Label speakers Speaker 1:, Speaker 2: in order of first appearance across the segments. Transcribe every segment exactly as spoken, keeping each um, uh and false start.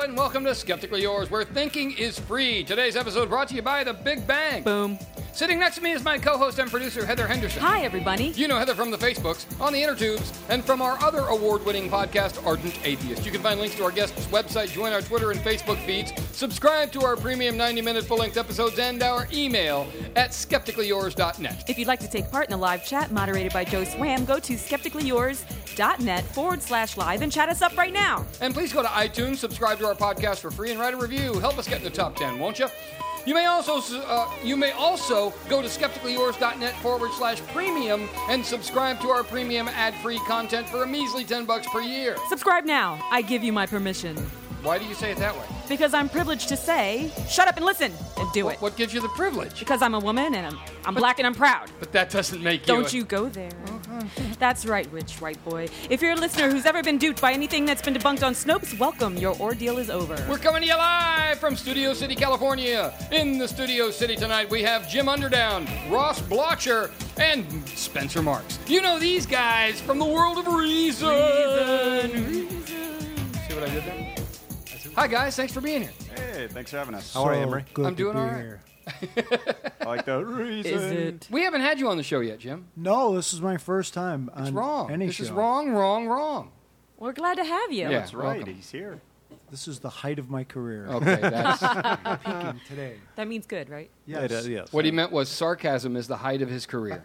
Speaker 1: and welcome to Skeptically Yours, where thinking is free. Today's episode brought to you by The Big Bang.
Speaker 2: Boom.
Speaker 1: Sitting next to me is my co-host and producer, Heather Henderson.
Speaker 2: Hi, everybody.
Speaker 1: You know Heather from the Facebooks, on the Intertubes, and from our other award-winning podcast, Ardent Atheist. You can find links to our guests' website, join our Twitter and Facebook feeds, subscribe to our premium ninety-minute full-length episodes, and our email at skeptically yours dot net.
Speaker 2: If you'd like to take part in the live chat moderated by Joe Swam, go to skeptically yours dot net forward slash live and chat us up right now.
Speaker 1: And please go to iTunes, subscribe to our podcast for free, and write a review. Help us get in the top ten, won't you? You may also uh, you may also go to skeptically yours dot net forward slash premium and subscribe to our premium ad-free content for a measly ten bucks per year.
Speaker 2: Subscribe now. I give you my permission.
Speaker 1: Why do you say it that way?
Speaker 2: Because I'm privileged to say, shut up and listen, and do
Speaker 1: What,
Speaker 2: it.
Speaker 1: what gives you the privilege?
Speaker 2: Because I'm a woman and I'm, I'm black and I'm proud.
Speaker 1: But that doesn't make you...
Speaker 2: Don't
Speaker 1: a-
Speaker 2: you go there. That's right, rich white boy. If you're a listener who's ever been duped by anything that's been debunked on Snopes, welcome. Your ordeal is over.
Speaker 1: We're coming to you live from Studio City, California. In the Studio City tonight, we have Jim Underdown, Ross Blocher, and Spencer Marks. You know these guys from the world of reason.
Speaker 2: Reason.
Speaker 1: See what I did there? Hi, guys. Thanks for being here.
Speaker 3: Hey, thanks for having us.
Speaker 4: How are you, Emery?
Speaker 5: Good
Speaker 1: I'm
Speaker 5: to
Speaker 1: doing
Speaker 5: be
Speaker 1: all right.
Speaker 5: here.
Speaker 3: I like the reason.
Speaker 2: Is it?
Speaker 1: We haven't had you on the show yet, Jim.
Speaker 5: No, this is my first time on
Speaker 1: It's wrong.
Speaker 5: any
Speaker 1: This
Speaker 5: show.
Speaker 1: is wrong, wrong, wrong.
Speaker 2: We're glad to have you.
Speaker 1: Yeah.
Speaker 3: That's right.
Speaker 1: welcome.
Speaker 3: He's here.
Speaker 5: This is the height of my career.
Speaker 1: Okay, that's...
Speaker 5: Peaking today.
Speaker 2: That means good, right?
Speaker 5: Yes.
Speaker 4: It, uh, yes.
Speaker 1: What he meant was sarcasm is the height of his career.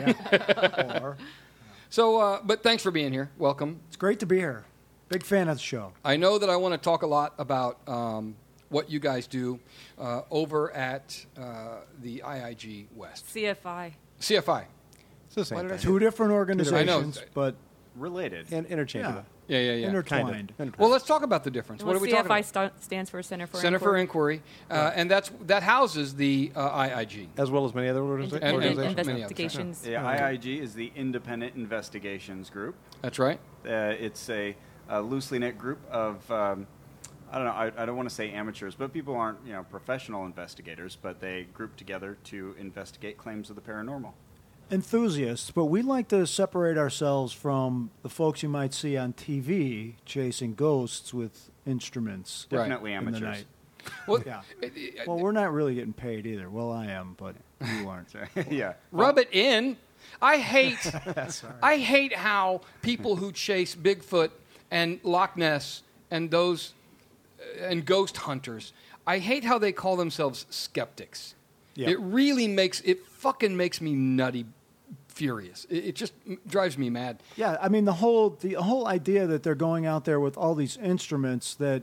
Speaker 5: Or-
Speaker 1: So, uh, but thanks for being here. Welcome.
Speaker 5: it's great to be here. Big fan of the show.
Speaker 1: I know that I want to talk a lot about um, what you guys do uh, over at uh, the I I G West.
Speaker 2: C F I.
Speaker 1: C F I.
Speaker 4: It's the same
Speaker 1: Why did I
Speaker 4: thing.
Speaker 1: say-
Speaker 5: Two different
Speaker 1: I know.
Speaker 5: organizations, but
Speaker 3: Related.
Speaker 4: And interchangeable.
Speaker 1: Yeah, yeah, yeah.
Speaker 5: intertwined.
Speaker 4: Kind of.
Speaker 1: Well, let's talk about the difference. What are we
Speaker 2: C F I
Speaker 1: talking about?
Speaker 2: sta- stands for Center for
Speaker 1: Center for
Speaker 2: Inquiry.
Speaker 1: Inquiry, uh, and that's that houses the uh, I I G.
Speaker 4: As well as many other organiza-
Speaker 2: Independent
Speaker 1: and-
Speaker 4: organizations.
Speaker 1: many others,
Speaker 2: investigations.
Speaker 3: Yeah, I I G is the Independent Investigations Group.
Speaker 1: That's right.
Speaker 3: Uh, it's a, a loosely knit group of, um, I don't know, I, I don't want to say amateurs, but people aren't, you know, professional investigators, but they group together to investigate claims of the paranormal.
Speaker 5: Enthusiasts, but we like to separate ourselves from the folks you might see on T V chasing ghosts with instruments
Speaker 1: Right.
Speaker 3: Definitely
Speaker 5: in the
Speaker 3: amateurs.
Speaker 5: night.
Speaker 1: Well,
Speaker 5: Yeah.
Speaker 1: uh, uh,
Speaker 5: Well, we're not really getting paid either. Well, I am, but you aren't.
Speaker 3: yeah.
Speaker 1: rub it in. I hate.
Speaker 5: That's all right.
Speaker 1: I hate how people who chase Bigfoot and Loch Ness and those uh, and ghost hunters, I hate how they call themselves skeptics.
Speaker 5: Yeah.
Speaker 1: It really makes it fucking makes me nutty furious. It, it just m- drives me mad.
Speaker 5: Yeah, I mean the whole the whole idea that they're going out there with all these instruments that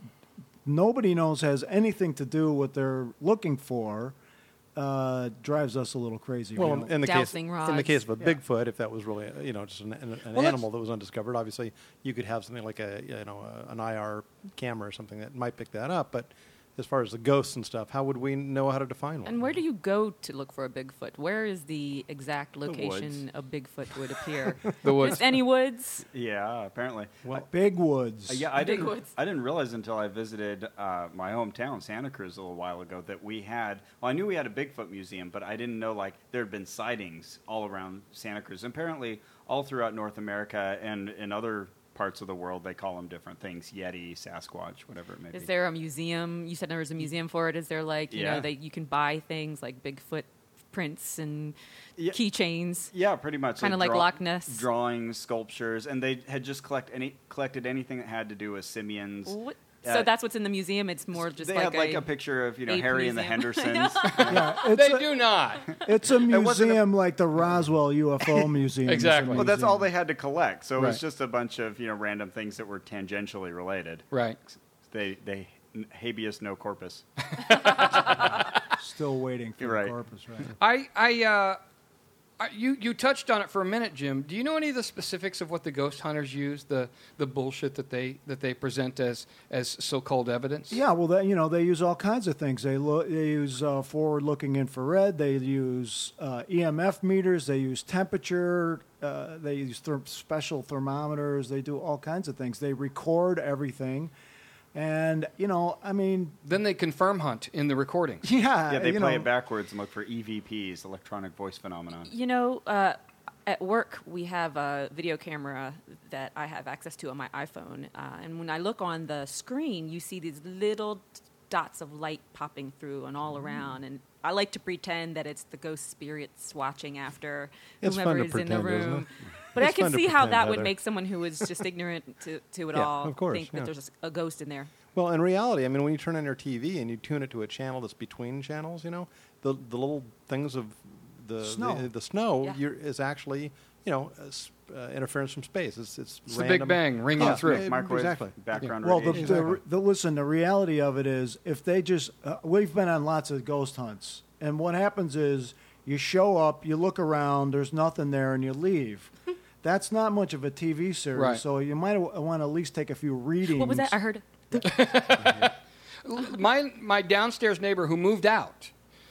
Speaker 5: nobody knows has anything to do with what they're looking for uh, drives us a little crazy.
Speaker 4: Well,
Speaker 5: you
Speaker 4: in,
Speaker 5: know?
Speaker 4: in the case
Speaker 2: Dowsing
Speaker 4: in the
Speaker 2: rods.
Speaker 4: case of a
Speaker 5: Yeah.
Speaker 4: Bigfoot, if that was really uh, you know just an, an, an
Speaker 1: Well,
Speaker 4: animal that was undiscovered, obviously you could have something like a you know a, an I R camera or something that might pick that up. But as far as the ghosts and stuff, how would we know how to define one?
Speaker 2: And where do you go to look for a Bigfoot? Where is the exact
Speaker 3: woods.
Speaker 2: location a Bigfoot would appear?
Speaker 1: The woods.
Speaker 2: Just any woods?
Speaker 3: Yeah, apparently.
Speaker 4: Well,
Speaker 5: Big woods.
Speaker 3: Uh, yeah, I
Speaker 2: Big
Speaker 3: didn't.
Speaker 2: woods.
Speaker 3: I didn't realize until I visited uh, my hometown, Santa Cruz, a little while ago, that we had. Well, I knew we had a Bigfoot museum, but I didn't know like there had been sightings all around Santa Cruz. And apparently, all throughout North America and in other parts of the world, they call them different things: Yeti, Sasquatch, whatever it may
Speaker 2: Is
Speaker 3: be.
Speaker 2: there a museum? You said there was a museum for it. Is there like, you
Speaker 3: Yeah.
Speaker 2: know, that you can buy things like Bigfoot prints and
Speaker 3: Yeah.
Speaker 2: keychains?
Speaker 3: Yeah, pretty much.
Speaker 2: Kinda like Loch Ness.
Speaker 3: Drawings, sculptures, and they had just collect any, collected anything that had to do with simians.
Speaker 2: What?
Speaker 3: Uh,
Speaker 2: So that's what's in the museum. It's more just
Speaker 3: they
Speaker 2: like,
Speaker 3: had like
Speaker 2: a,
Speaker 3: a picture of you know
Speaker 2: ape
Speaker 3: Harry and the
Speaker 2: museum.
Speaker 3: Hendersons.
Speaker 5: Yeah, it's
Speaker 1: They
Speaker 5: a,
Speaker 1: do not.
Speaker 5: It's a
Speaker 3: wasn't a-
Speaker 5: museum like the Roswell U F O Museum. is a
Speaker 1: Exactly.
Speaker 3: Well, that's all
Speaker 5: museum.
Speaker 3: they had to collect. So it was
Speaker 1: Right.
Speaker 3: just a bunch of you know random things that were tangentially related.
Speaker 1: Right.
Speaker 3: They they habeas no corpus.
Speaker 5: Still waiting for
Speaker 3: You're
Speaker 5: the
Speaker 3: right.
Speaker 5: corpus, right?
Speaker 1: I, I, uh, I, you, you touched on it for a minute, Jim. Do you know any of the specifics of what the ghost hunters use? The, the bullshit that they that they present as as so-called evidence.
Speaker 5: Yeah, well, they, you know, they use all kinds of things. They lo- they use uh, forward-looking infrared. They use uh, E M F meters. They use temperature. Uh, they use therm- special thermometers. They do all kinds of things. They record everything, and you know, I mean,
Speaker 1: Then they confirm hunt in the recordings.
Speaker 5: yeah,
Speaker 3: Yeah, they
Speaker 5: you
Speaker 3: play
Speaker 5: know,
Speaker 3: it backwards and look for E V Ps, electronic voice phenomenon.
Speaker 2: You know, uh, at work, we have a video camera that I have access to on my iPhone. Uh, and when I look on the screen, you see these little dots of light popping through and all around. And I like to pretend that it's the ghost spirits watching after
Speaker 4: It's
Speaker 2: whomever
Speaker 4: fun to
Speaker 2: is
Speaker 4: pretend,
Speaker 2: in the
Speaker 4: isn't it?
Speaker 2: room. But
Speaker 4: It's
Speaker 2: I can
Speaker 4: fun to
Speaker 2: see how
Speaker 4: pretend,
Speaker 2: that would
Speaker 4: Heather.
Speaker 2: make someone who is just ignorant to, to it
Speaker 4: Yeah,
Speaker 2: all
Speaker 4: of course,
Speaker 2: think
Speaker 4: yeah.
Speaker 2: that there's a ghost in there.
Speaker 4: Well, in reality, I mean, when you turn on your T V and you tune it to a channel that's between channels, you know, the the little things of the
Speaker 5: Snow.
Speaker 4: the, the snow
Speaker 2: Yeah.
Speaker 4: you're, is actually, you know, uh, s- uh, interference from space. It's it's,
Speaker 1: It's the
Speaker 4: random.
Speaker 1: Big Bang ringing
Speaker 4: Yeah,
Speaker 1: through.
Speaker 4: yeah,
Speaker 3: Microwave
Speaker 4: exactly.
Speaker 3: background
Speaker 5: Well, the,
Speaker 3: radiation.
Speaker 5: the, the listen. The reality of it is, if they just, uh, we've been on lots of ghost hunts, and what happens is you show up, you look around, there's nothing there, and you leave. That's not much of a T V series,
Speaker 1: Right.
Speaker 5: so you might want to at least take a few readings.
Speaker 2: What was that? I heard.
Speaker 1: my my downstairs neighbor who moved out,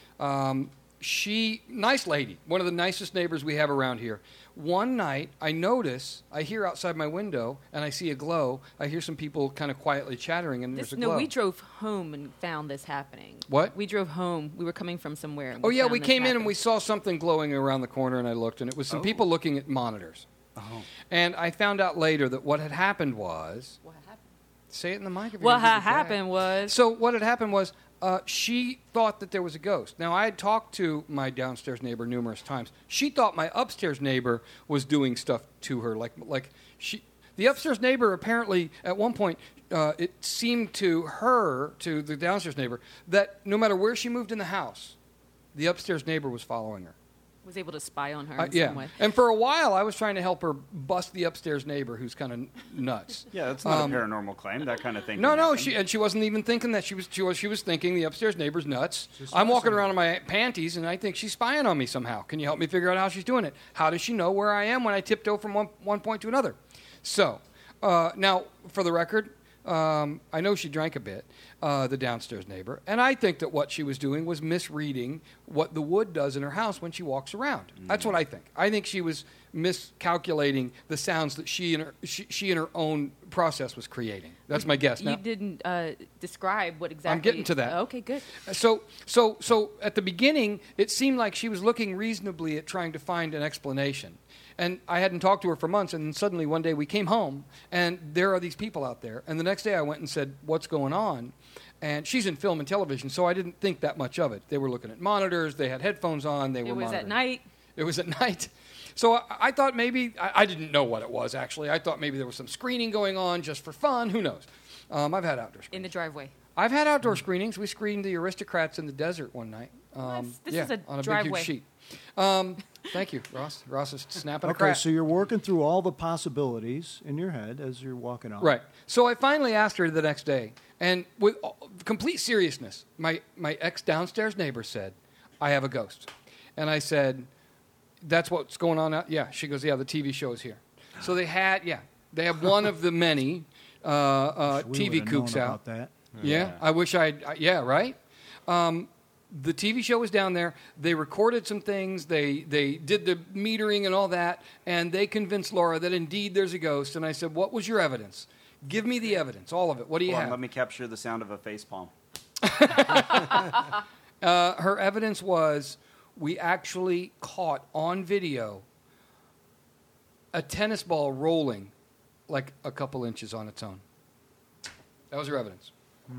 Speaker 1: um, she nice lady, one of the nicest neighbors we have around here. One night, I notice, I hear outside my window, and I see a glow. I hear some people kind of quietly chattering, and
Speaker 2: This,
Speaker 1: there's a
Speaker 2: no,
Speaker 1: glow.
Speaker 2: we drove home and found this happening.
Speaker 1: What?
Speaker 2: We drove home. We were coming from somewhere. And
Speaker 1: Oh yeah,
Speaker 2: found
Speaker 1: we
Speaker 2: this
Speaker 1: came in and
Speaker 2: happening.
Speaker 1: we saw something glowing around the corner, and I looked, and it was some
Speaker 3: Oh.
Speaker 1: people looking at monitors.
Speaker 3: Oh.
Speaker 1: And I found out later that what had happened was,
Speaker 2: What happened?
Speaker 1: say it in the mic. if you're
Speaker 2: What
Speaker 1: gonna do
Speaker 2: ha-
Speaker 1: the gag.
Speaker 2: happened was.
Speaker 1: So what had happened was uh, she thought that there was a ghost. Now, I had talked to my downstairs neighbor numerous times. She thought my upstairs neighbor was doing stuff to her. Like, like she, the upstairs neighbor apparently, at one point, uh, it seemed to her, to the downstairs neighbor, that no matter where she moved in the house, the upstairs neighbor was following her.
Speaker 2: Was able to spy on her
Speaker 1: Uh,
Speaker 2: in
Speaker 1: yeah.
Speaker 2: some way.
Speaker 1: And for a while, I was trying to help her bust the upstairs neighbor who's kind of nuts.
Speaker 3: Yeah, that's not
Speaker 1: Um,
Speaker 3: a paranormal claim. That kind of thing.
Speaker 1: No,
Speaker 3: can
Speaker 1: no,
Speaker 3: happen.
Speaker 1: she and she wasn't even thinking that. She was she was she was thinking the upstairs neighbor's nuts. I'm walking around in my panties, and I think she's spying on me somehow. Can you help me figure out how she's doing it? How does she know where I am when I tiptoe from one one point to another? So uh, now, for the record, um, I know she drank a bit, uh, the downstairs neighbor, and I think that what she was doing was misreading what the wood does in her house when she walks around. That's what I think. I think she was miscalculating the sounds that she and her she, she and her own process was creating. That's my guess.
Speaker 2: You
Speaker 1: Now,
Speaker 2: didn't uh, describe what exactly.
Speaker 1: getting to that.
Speaker 2: Okay, good.
Speaker 1: so, so, so at the beginning, it seemed like she was looking reasonably at trying to find an explanation. And I hadn't talked to her for months, and then suddenly one day we came home, and there are these people out there. And the next day I went and said, "What's going on?" And she's in film and television, so I didn't think that much of it. They were looking at monitors, they had headphones on, they were
Speaker 2: It was at
Speaker 1: monitoring.
Speaker 2: night.
Speaker 1: It was at night. So I, I thought maybe, I, I didn't know what it was actually. I thought maybe there was some screening going on just for fun. Who knows? Um, I've had outdoor screenings.
Speaker 2: In the driveway.
Speaker 1: I've had outdoor screenings. We screened the Aristocrats in the desert one night. Um,
Speaker 2: Nice. This
Speaker 1: yeah,
Speaker 2: is a
Speaker 1: on a
Speaker 2: driveway.
Speaker 1: big huge sheet. Um, thank you, Ross. Ross is snapping a
Speaker 5: Okay,
Speaker 1: crap.
Speaker 5: so you're working through all the possibilities in your head as you're walking out.
Speaker 1: Right. So I finally asked her the next day, and with all- complete seriousness, my, my ex downstairs neighbor said, "I have a ghost." And I said, "That's what's going on out?" Yeah. She goes, "Yeah, the T V show is here." So they had, yeah, they have one of the many uh, uh,
Speaker 5: We
Speaker 1: T V
Speaker 5: would've known
Speaker 1: kooks out.
Speaker 5: about that.
Speaker 1: Yeah,
Speaker 3: Yeah.
Speaker 1: I wish I'd. Uh, yeah, right. Um, the T V show was down there. They recorded some things. They they did the metering and all that, and they convinced Laura that indeed there's a ghost. And I said, "What was your evidence? Give me the evidence, all of it. What do you
Speaker 3: Hold on,
Speaker 1: have?"
Speaker 3: let me capture the sound of a face palm.
Speaker 1: Uh, her evidence was we actually caught on video a tennis ball rolling like a couple inches on its own. That was her evidence.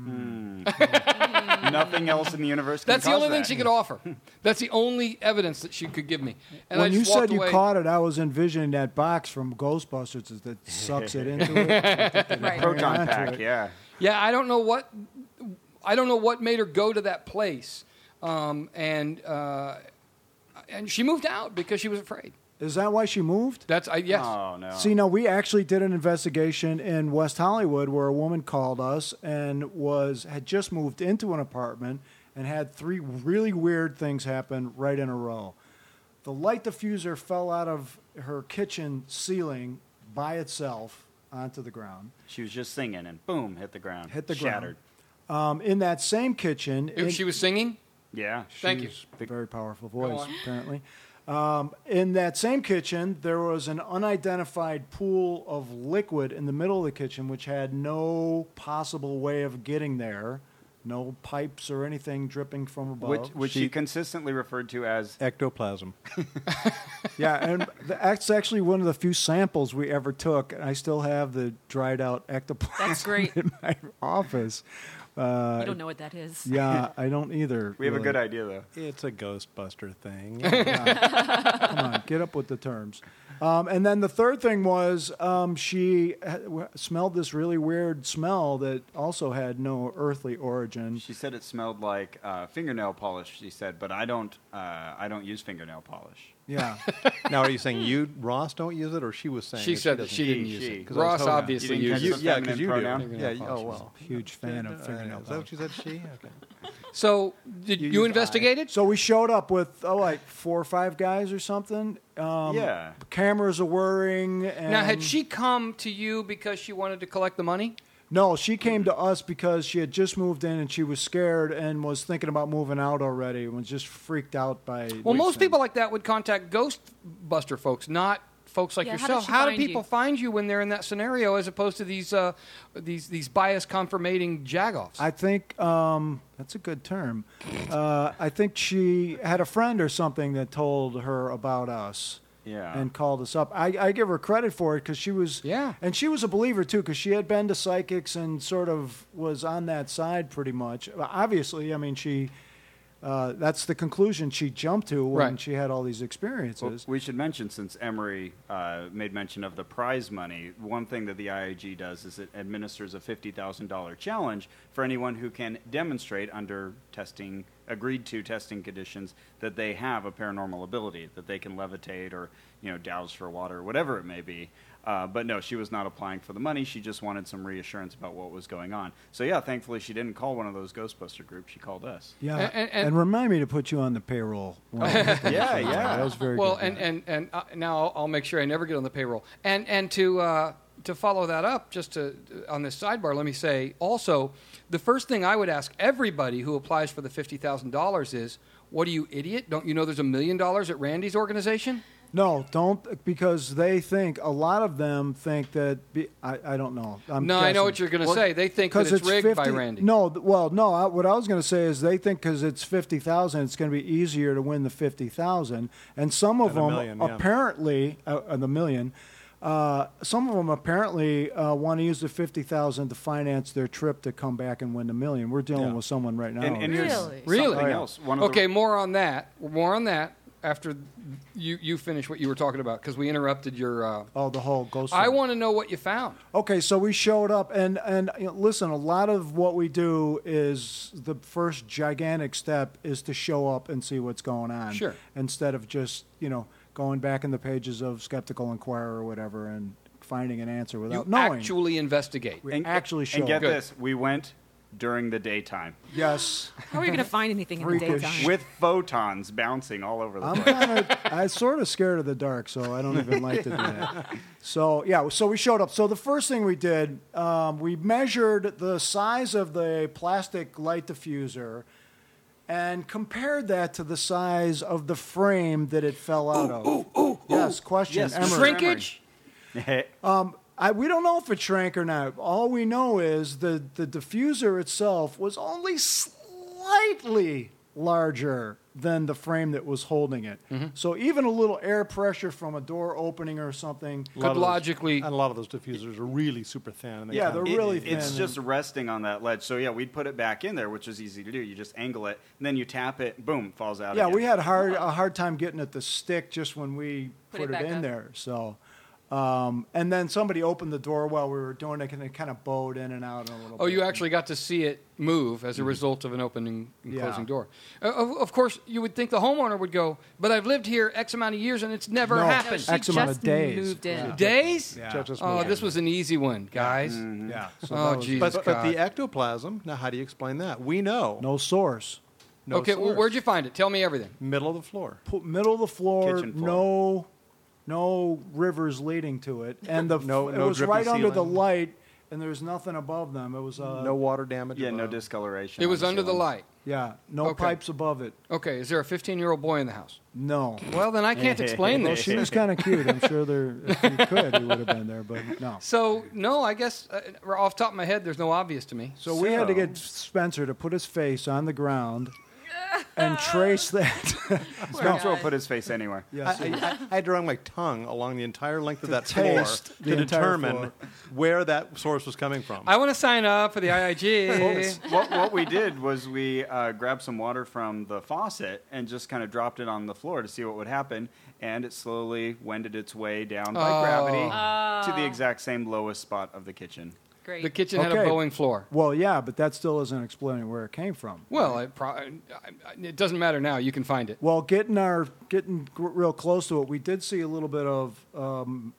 Speaker 3: Nothing else in the universe. Can
Speaker 1: That's the
Speaker 3: cause
Speaker 1: only thing
Speaker 3: that.
Speaker 1: she could offer. That's the only evidence that she could give me. And I
Speaker 5: when you
Speaker 1: just walked
Speaker 5: said you
Speaker 1: away.
Speaker 5: caught it, I was envisioning that box from Ghostbusters that sucks it into it.
Speaker 2: Right.
Speaker 3: Proton
Speaker 5: Onto
Speaker 3: pack.
Speaker 5: it.
Speaker 3: Yeah.
Speaker 1: Yeah, I don't know what I don't know what made her go to that place, um, and uh, and she moved out because she was afraid.
Speaker 5: Is that why she moved?
Speaker 1: That's I yes.
Speaker 3: Oh no.
Speaker 5: See, no, we actually did an investigation in West Hollywood where a woman called us and was had just moved into an apartment and had three really weird things happen right in a row. The light diffuser fell out of her kitchen ceiling by itself onto the ground.
Speaker 3: She was just singing and boom, hit the ground.
Speaker 5: Hit the
Speaker 3: Shattered.
Speaker 5: Um, in that same kitchen,
Speaker 1: If
Speaker 5: in-
Speaker 1: she was singing.
Speaker 3: Yeah.
Speaker 1: Thank you.
Speaker 5: She's a very powerful voice,
Speaker 1: on.
Speaker 5: apparently. Um, in that same kitchen, there was an unidentified pool of liquid in the middle of the kitchen, which had no possible way of getting there no pipes or anything dripping from above.
Speaker 3: Which, which she,
Speaker 4: She-
Speaker 3: consistently referred to as
Speaker 4: Ectoplasm.
Speaker 5: Yeah, and the, that's actually one of the few samples we ever took. And I still have the dried out ectoplasm
Speaker 2: That's great.
Speaker 5: in my office. Uh,
Speaker 2: You don't know what that is.
Speaker 5: Yeah, I don't either.
Speaker 3: we have a
Speaker 5: really.
Speaker 3: good idea though.
Speaker 4: It's a Ghostbuster thing.
Speaker 5: Come on, get up with the terms. Um, and then the third thing was um, she ha- w- smelled this really weird smell that also had no earthly origin.
Speaker 3: She said it smelled like uh, fingernail polish. She said, but I don't. Uh, I don't use fingernail polish.
Speaker 5: Yeah.
Speaker 4: Now, are you saying you, Ross, don't use it, or she was saying
Speaker 1: She
Speaker 4: that
Speaker 1: said that
Speaker 4: doesn't
Speaker 1: she
Speaker 4: use
Speaker 1: didn't
Speaker 3: She-
Speaker 1: use
Speaker 3: she.
Speaker 1: it.
Speaker 4: 'Cause I was
Speaker 1: Ross
Speaker 4: hoping-
Speaker 1: obviously
Speaker 3: You didn't
Speaker 1: uses
Speaker 3: catch
Speaker 1: it.
Speaker 3: the
Speaker 4: Yeah,
Speaker 3: feminine
Speaker 4: because you
Speaker 3: pronoun?
Speaker 4: do.
Speaker 1: Fingernail
Speaker 4: Yeah,
Speaker 1: polish.
Speaker 4: oh, well.
Speaker 5: Huge fan of
Speaker 4: Uh,
Speaker 5: fingernail
Speaker 4: Is that what
Speaker 5: polish.
Speaker 4: you said, she? Okay.
Speaker 1: So, did
Speaker 4: You
Speaker 1: you,
Speaker 4: use
Speaker 1: investigated?
Speaker 5: So we showed up with, oh, like four or five guys or something. Um,
Speaker 3: Yeah.
Speaker 5: Cameras are whirring. And
Speaker 1: Now, had she come to you because she wanted to collect the money?
Speaker 5: No, she came to us because she had just moved in and she was scared and was thinking about moving out already and was just freaked out by.
Speaker 1: Well,
Speaker 5: these
Speaker 1: most
Speaker 5: things.
Speaker 1: people like that would contact Ghostbuster folks, not folks like
Speaker 2: Yeah, how
Speaker 1: yourself.
Speaker 2: does she
Speaker 1: How do
Speaker 2: find
Speaker 1: people
Speaker 2: you?
Speaker 1: find you when they're in that scenario, as opposed to these uh, these these bias confirmating jagoffs?
Speaker 5: I think um, that's a good term. Uh, I think she had a friend or something that told her about us.
Speaker 3: Yeah.
Speaker 5: And called us up. I, I give her credit for it because she was,
Speaker 1: Yeah.
Speaker 5: and she was a believer too because she had been to psychics and sort of was on that side pretty much. Obviously, I mean, she, uh, that's the conclusion she jumped to when
Speaker 1: Right.
Speaker 5: she had all these
Speaker 3: Well,
Speaker 5: experiences.
Speaker 3: we should mention, since Emery uh, made mention of the prize money, one thing that the I I G does is it administers a fifty thousand dollars challenge for anyone who can demonstrate under testing, agreed to testing conditions, that they have a paranormal ability, that they can levitate or, you know, douse for water, whatever it may be. Uh, but no, she was not applying for the money. She just wanted some reassurance about what was going on. So yeah, thankfully she didn't call one of those Ghostbuster groups. She called us.
Speaker 5: yeah,
Speaker 1: And- and-
Speaker 5: and,
Speaker 1: and-
Speaker 5: remind me to put you on the payroll.
Speaker 3: Yeah, yeah.
Speaker 5: that was very
Speaker 1: well,
Speaker 5: good.
Speaker 1: and and and uh, now I'll, I'll make sure I never get on the payroll. And and to uh, to follow that up, just to on this sidebar, let me say also, the first thing I would ask everybody who applies for the fifty thousand dollars is, "What are you, idiot? Don't you know there's a million dollars at Randy's organization?"
Speaker 5: No, don't, because they think, a lot of them think that, be, I, I don't know. I'm
Speaker 1: No, I know
Speaker 5: guessing.
Speaker 1: what you're going to
Speaker 5: Well,
Speaker 1: say. They think that
Speaker 5: 'cause
Speaker 1: it's rigged by
Speaker 5: fifty
Speaker 1: Randy.
Speaker 5: No, th- well, no, I, what I was going to say is they think because it's fifty thousand, it's going to be easier to win the fifty thousand. And some of
Speaker 4: Than a
Speaker 5: them
Speaker 4: million, yeah.
Speaker 5: apparently, uh, uh, the million, uh, some of them apparently uh, want to use the fifty thousand to finance their trip to come back and win the million. We're dealing
Speaker 4: Yeah.
Speaker 5: with someone right now.
Speaker 3: And, and here's
Speaker 2: Really?
Speaker 1: Really?
Speaker 3: something
Speaker 5: Oh, yeah.
Speaker 3: else. One of
Speaker 1: Okay,
Speaker 3: the,
Speaker 1: more on that. More on that after you you finish what you were talking about, because we interrupted your. Uh,
Speaker 5: oh, the whole ghost.
Speaker 1: I
Speaker 5: thing.
Speaker 1: want to know what you found.
Speaker 5: Okay, so we showed up, and and you know, listen, a lot of what we do is the first gigantic step is to show up and see what's going on,
Speaker 1: Sure.
Speaker 5: instead of just you know going back in the pages of Skeptical Inquirer or whatever and finding an answer
Speaker 1: You
Speaker 5: without knowing.
Speaker 1: actually investigate.
Speaker 5: we
Speaker 3: and,
Speaker 5: actually show
Speaker 3: and get
Speaker 5: up.
Speaker 1: Good.
Speaker 3: this, we went during the daytime
Speaker 5: Yes,
Speaker 2: How are you going to find anything in the
Speaker 5: Freakish.
Speaker 2: daytime?
Speaker 3: with photons bouncing all over the
Speaker 5: I'm
Speaker 3: place.
Speaker 5: kind of I'm sort of scared of the dark, so I don't even like to do that. So yeah, so we showed up. So the first thing we did, um, we measured the size of the plastic light diffuser and compared that to the size of the frame that it fell out of. Yes, question.
Speaker 3: Yes,
Speaker 5: Emery.
Speaker 1: Shrinkage?
Speaker 5: I, we don't know if it shrank or not. All we know is the, the diffuser itself was only slightly larger than the frame that was holding it.
Speaker 1: Mm-hmm.
Speaker 5: So even a little air pressure from a door opening or something.
Speaker 4: A lot
Speaker 1: Could
Speaker 4: of those-
Speaker 1: logically.
Speaker 4: and a lot of those diffusers are really super thin. And they
Speaker 5: Yeah,
Speaker 4: kind of-
Speaker 5: they're really
Speaker 3: It-
Speaker 5: thin.
Speaker 3: it's just resting on that ledge. So yeah, we'd put it back in there, which is easy to do. You just angle it, and then you tap it, boom, falls out.
Speaker 5: Yeah,
Speaker 3: again.
Speaker 5: we had hard, a hard time getting it to stick just when we
Speaker 2: Put
Speaker 5: put,
Speaker 2: it
Speaker 5: it,
Speaker 2: back
Speaker 5: in
Speaker 2: up.
Speaker 5: there. So, um, and then somebody opened the door while we were doing it, and it kind of bowed in and out a little
Speaker 1: Oh,
Speaker 5: bit.
Speaker 1: you actually got to see it move as a result of an opening and
Speaker 5: Yeah.
Speaker 1: closing door. Uh, of, of course, you would think the homeowner would go, but I've lived here X amount of years and it's never
Speaker 5: No.
Speaker 1: happened.
Speaker 2: No, she
Speaker 5: X amount of
Speaker 2: just
Speaker 5: days.
Speaker 2: moved in.
Speaker 5: Yeah.
Speaker 1: Days?
Speaker 5: Yeah.
Speaker 4: Just- just
Speaker 1: Oh,
Speaker 4: moved
Speaker 1: this
Speaker 4: in.
Speaker 1: was an easy one, guys.
Speaker 5: Yeah. So
Speaker 1: Oh,
Speaker 5: that was-
Speaker 1: geez.
Speaker 4: But, but
Speaker 1: God.
Speaker 4: the ectoplasm, now how do you explain that? We know.
Speaker 5: no source.
Speaker 4: No
Speaker 1: okay, well,
Speaker 4: source.
Speaker 1: where'd you find it? Tell me everything.
Speaker 4: Middle of the floor.
Speaker 5: Put middle of the floor,
Speaker 3: Kitchen floor.
Speaker 5: no, no rivers leading to it, and the
Speaker 4: No-
Speaker 5: it
Speaker 4: no
Speaker 5: was
Speaker 4: drippy
Speaker 5: right under the
Speaker 4: ceiling.
Speaker 5: light, and there was nothing above them. It was uh,
Speaker 4: No water damage.
Speaker 3: Yeah, no
Speaker 4: above.
Speaker 3: discoloration.
Speaker 1: It
Speaker 3: on
Speaker 1: was under the
Speaker 3: ceilings.
Speaker 1: light.
Speaker 5: yeah, no
Speaker 1: Okay.
Speaker 5: pipes above it.
Speaker 1: Okay, is there a fifteen-year-old boy in the house?
Speaker 5: No.
Speaker 1: Well, then I can't explain
Speaker 5: Well,
Speaker 1: this.
Speaker 5: she was kind of cute. I'm sure there, if he could, he would have been there, but no.
Speaker 1: So, no, I guess uh, off the top of my head, there's no obvious to me.
Speaker 5: So we had to
Speaker 3: So-
Speaker 5: get Spencer to put his face on the ground and trace that.
Speaker 3: Spencer will put his face anywhere.
Speaker 5: Yes,
Speaker 4: I, I, I had to run my tongue along the entire length of that floor
Speaker 5: taste the
Speaker 4: to
Speaker 5: entire
Speaker 4: determine
Speaker 5: floor.
Speaker 4: where that source was coming from.
Speaker 1: I want to sign up for the I I G.
Speaker 3: what, what we did was we uh, grabbed some water from the faucet and just kind of dropped it on the floor to see what would happen, and it slowly wended its way down by
Speaker 1: Oh.
Speaker 3: gravity to the exact same lowest spot of the kitchen.
Speaker 2: Great.
Speaker 1: The kitchen had a
Speaker 5: Okay.
Speaker 1: Boeing floor.
Speaker 5: Well, yeah, but that still isn't explaining where it came from.
Speaker 1: Well, it, pro- I- I- it doesn't matter now. You can find it.
Speaker 5: Well, getting our getting gr- real close to it, we did see a little bit of um,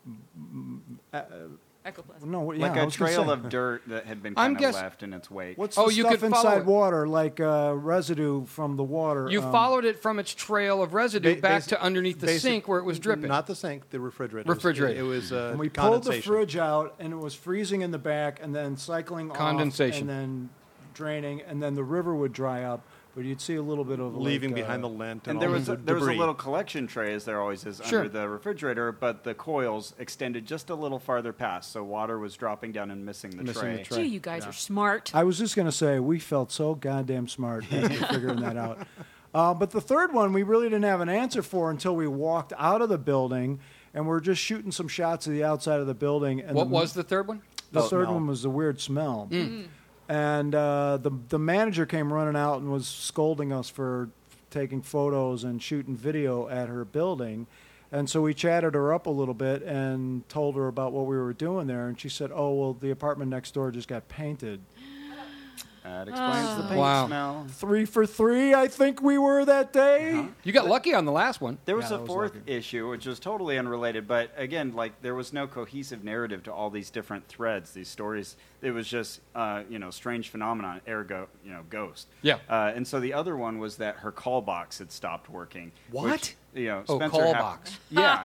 Speaker 2: Ecoplasm.
Speaker 5: no, yeah,
Speaker 3: Like
Speaker 5: I
Speaker 3: a
Speaker 5: was gonna
Speaker 3: trail
Speaker 5: say.
Speaker 3: of dirt that had been
Speaker 1: I'm
Speaker 3: kind of
Speaker 1: guess-
Speaker 3: left in its wake.
Speaker 5: What's
Speaker 1: Oh,
Speaker 5: the
Speaker 1: you
Speaker 5: stuff
Speaker 1: could follow
Speaker 5: inside
Speaker 1: it.
Speaker 5: water, like uh, residue from the water?
Speaker 1: You
Speaker 5: um,
Speaker 1: followed it from its trail of residue
Speaker 4: Ba-
Speaker 1: back
Speaker 4: basi-
Speaker 1: to underneath the
Speaker 4: basic-
Speaker 1: sink where it was dripping.
Speaker 4: Not the sink, the refrigerator.
Speaker 1: Refrigerator.
Speaker 4: It, it was uh,
Speaker 5: And we pulled the
Speaker 4: condensation.
Speaker 5: fridge out, and it was freezing in the back, and then cycling
Speaker 1: Condensation.
Speaker 5: off, and then draining, and then the river would dry up. But you'd see a little bit of
Speaker 4: leaving
Speaker 5: like,
Speaker 4: behind
Speaker 5: uh,
Speaker 4: the lint and,
Speaker 3: And
Speaker 4: all
Speaker 3: there
Speaker 4: the
Speaker 3: was a,
Speaker 4: d-
Speaker 3: there was a
Speaker 4: debris.
Speaker 3: little collection tray, as there always is
Speaker 1: Sure.
Speaker 3: under the refrigerator, but the coils extended just a little farther past, so water was dropping down and missing the
Speaker 1: Missing
Speaker 3: tray.
Speaker 1: the tray.
Speaker 2: Gee, you guys are smart.
Speaker 5: I was just going to say we felt so goddamn smart after figuring that out. Uh, but the third one we really didn't have an answer for until we walked out of the building, and we're just shooting some shots of the outside of the building. And
Speaker 1: What
Speaker 5: the,
Speaker 1: was the third one?
Speaker 5: the
Speaker 4: The
Speaker 5: third
Speaker 4: smell.
Speaker 5: one was the weird smell.
Speaker 1: Mm.
Speaker 5: And uh, the the manager came running out and was scolding us for taking photos and shooting video at her building. And so we chatted her up a little bit and told her about what we were doing there. And she said, "Oh, well, the apartment next door just got painted."
Speaker 3: That explains the paint
Speaker 1: Wow.
Speaker 3: smell.
Speaker 5: Three for three, I think we were that day.
Speaker 1: You got lucky on the last one.
Speaker 3: There was
Speaker 5: Yeah,
Speaker 3: a
Speaker 5: that was
Speaker 3: fourth
Speaker 5: lucky.
Speaker 3: issue, which was totally unrelated, but again, like there was no cohesive narrative to all these different threads, these stories. It was just, uh, you know, strange phenomenon, ergo, you know, ghost.
Speaker 1: Yeah.
Speaker 3: Uh, and so the other one was that her call box had stopped working.
Speaker 1: What?
Speaker 3: Which, you know,
Speaker 1: Oh,
Speaker 3: Spencer
Speaker 1: call
Speaker 3: hap-
Speaker 1: box.
Speaker 3: Yeah,